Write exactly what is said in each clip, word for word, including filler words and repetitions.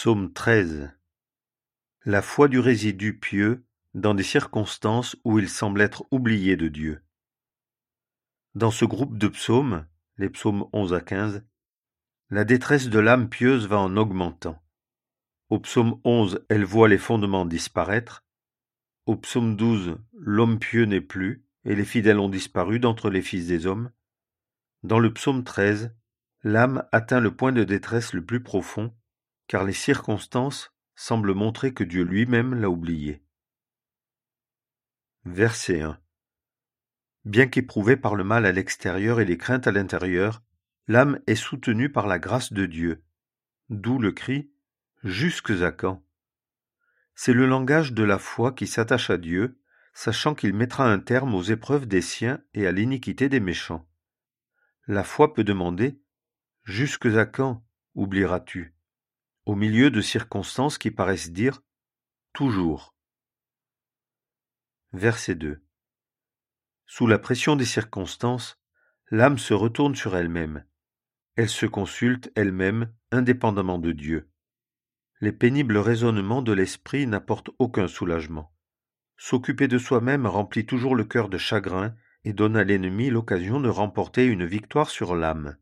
Psaume treize. La foi du résidu pieux dans des circonstances où il semble être oublié de Dieu. Dans ce groupe de psaumes, les psaumes onze à quinze, la détresse de l'âme pieuse va en augmentant. Au psaume onze, elle voit les fondements disparaître. Au psaume douze, l'homme pieux n'est plus, et les fidèles ont disparu d'entre les fils des hommes. Dans le psaume treize, l'âme atteint le point de détresse le plus profond, car les circonstances semblent montrer que Dieu lui-même l'a oublié. Verset un. Bien qu'éprouvée par le mal à l'extérieur et les craintes à l'intérieur, l'âme est soutenue par la grâce de Dieu. D'où le cri « Jusques à quand ?» C'est le langage de la foi qui s'attache à Dieu, sachant qu'il mettra un terme aux épreuves des siens et à l'iniquité des méchants. La foi peut demander « Jusques à quand oublieras-tu ?» au milieu de circonstances qui paraissent dire « toujours ». Verset deux. Sous la pression des circonstances, l'âme se retourne sur elle-même. Elle se consulte elle-même indépendamment de Dieu. Les pénibles raisonnements de l'esprit n'apportent aucun soulagement. S'occuper de soi-même remplit toujours le cœur de chagrin et donne à l'ennemi l'occasion de remporter une victoire sur l'âme.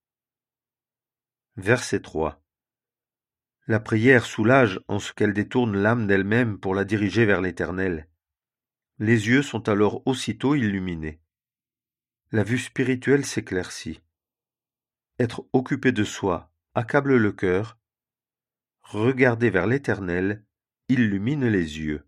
Verset trois. La prière soulage en ce qu'elle détourne l'âme d'elle-même pour la diriger vers l'Éternel. Les yeux sont alors aussitôt illuminés. La vue spirituelle s'éclaircit. Être occupé de soi accable le cœur. Regarder vers l'Éternel illumine les yeux.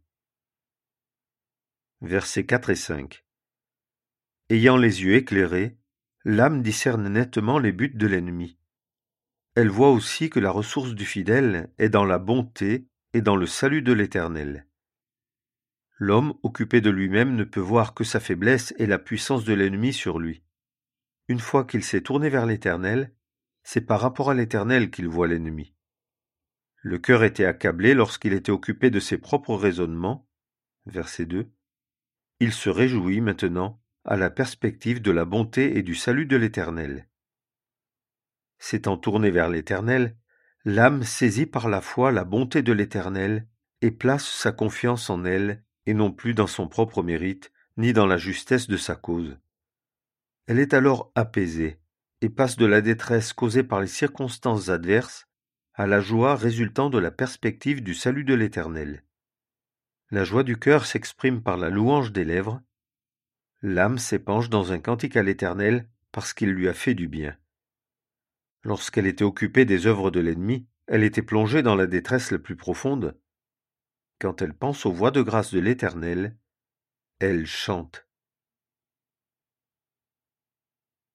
Versets quatre et cinq. Ayant les yeux éclairés, l'âme discerne nettement les buts de l'ennemi. Elle voit aussi que la ressource du fidèle est dans la bonté et dans le salut de l'Éternel. L'homme occupé de lui-même ne peut voir que sa faiblesse et la puissance de l'ennemi sur lui. Une fois qu'il s'est tourné vers l'Éternel, c'est par rapport à l'Éternel qu'il voit l'ennemi. Le cœur était accablé lorsqu'il était occupé de ses propres raisonnements. Verset deux. Il se réjouit maintenant à la perspective de la bonté et du salut de l'Éternel. S'étant tourné vers l'Éternel, l'âme saisit par la foi la bonté de l'Éternel et place sa confiance en elle et non plus dans son propre mérite, ni dans la justesse de sa cause. Elle est alors apaisée et passe de la détresse causée par les circonstances adverses à la joie résultant de la perspective du salut de l'Éternel. La joie du cœur s'exprime par la louange des lèvres. L'âme s'épanche dans un cantique à l'Éternel parce qu'il lui a fait du bien. Lorsqu'elle était occupée des œuvres de l'ennemi, elle était plongée dans la détresse la plus profonde. Quand elle pense aux voies de grâce de l'Éternel, elle chante.